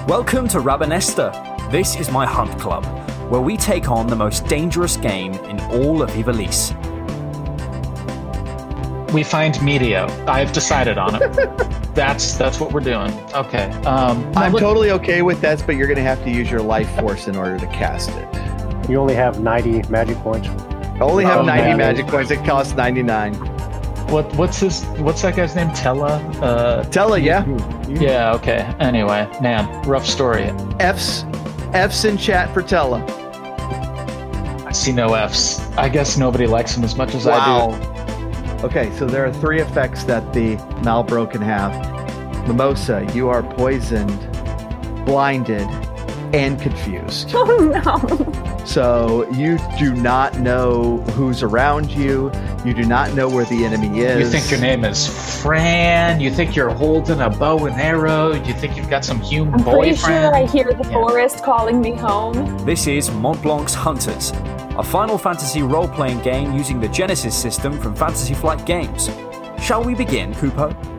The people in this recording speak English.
Welcome to Rabanesta. This is my hunt club, where we take on the most dangerous game in all of Ivalice. We find media. I've decided on it. That's what we're doing. Okay. I'm totally okay with that, but you're going to have to use your life force in order to cast it. You only have 90 magic points. Only have 90 magic points. It costs 99. What's that guy's name? Tella? Tella, yeah. Yeah, okay. Anyway, man, rough story. F's in chat for Tella. I see no F's. I guess nobody likes him as much as I do. Okay, so there are 3 effects that the Malbro can have. Mimosa, you are poisoned, blinded, and confused. Oh no. So you do not know who's around you. You do not know where the enemy is. You think your name is Fran. You think you're holding a bow and arrow. You think you've got some human boyfriend. I'm pretty sure I hear the forest calling me home. This is Montblanc's Hunters, a Final Fantasy role-playing game using the Genesis system from Fantasy Flight Games. Shall we begin, Kupo?